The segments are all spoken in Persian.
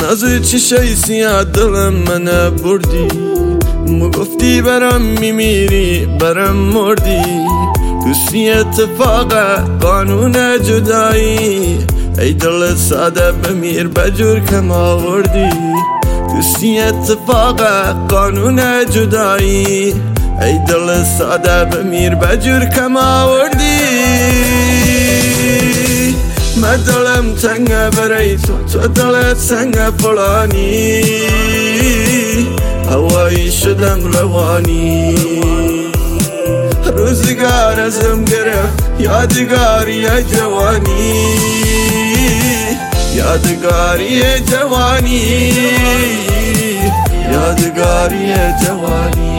نازوی چشای سیاه دلم من بردی، گفتی برم میمیری برم مردی. دوستی اتفاق قانون جدایی، ای دل ساده بمیر بجور کم آوردی. دوستی اتفاق قانون جدایی، ای دل ساده بمیر بجور کم آوردی. من دلم تنگه برای تو دلت سنگه فلانی، هوایی شدم روانی. روزگار ازم گرفت یادگاری جوانی، یادگاری جوانی، یادگاری جوانی.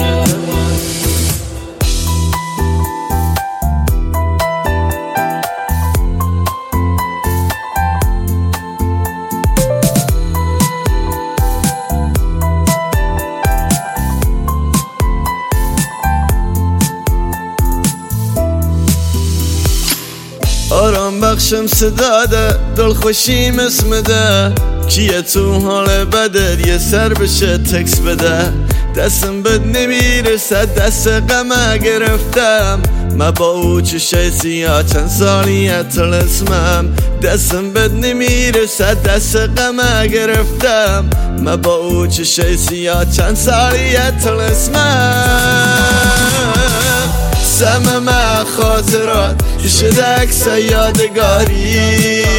آرام بخشم صداده، دل خوشیم اسم ده. کیه تو حال بدر یه سر بشه تکس بده. دستم بد نمیرسه دست غمه گرفتم، من با او چشای سیاه چند سالیه طلسمم. دستم بد نمیرسه دست غمه گرفتم، من با او چشای سیاه چند سالیه طلسمم. سمم خاطرات شده عکس یادگاری،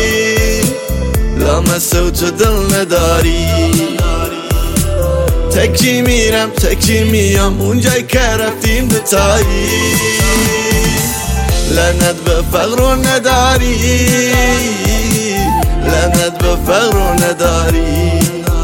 لامسه و تو دل نداری. تکی میرم تکی میام اونجای که رفتیم دوتایی، لعنت به فقر و نداری، لعنت به فقر و نداری.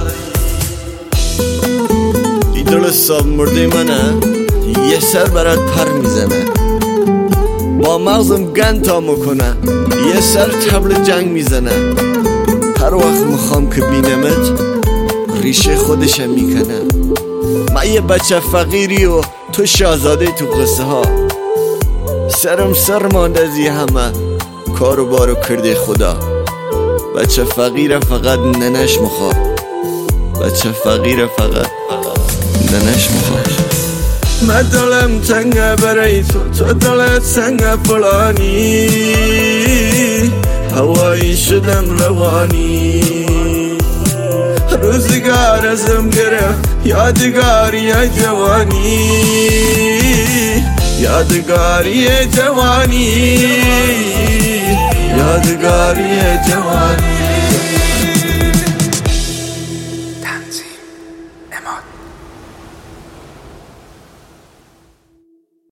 این دل ساب مرده منه، یه سر برات پر میزنه. با مغزم گنتا میکنه، یه سر طبل جنگ میزنه. هر وقت میخوام که بینمت ریشه خودشم میکنه. من یه بچه فقیری و تو شاهزاده تو قصه ها. سرم سر مانده از یه همه کارو بارو کرده خدا. بچه فقیر فقط ننش میخواد، بچه فقیر فقط ننش میخواد. من دلم تنگه برای تو دلت سنگه فلانی، هوایی شدم روانی. روزگار ازم گرفت یادگاری جوانی، یادگاری جوانی، یادگاری جوانی. تنظیم اماد.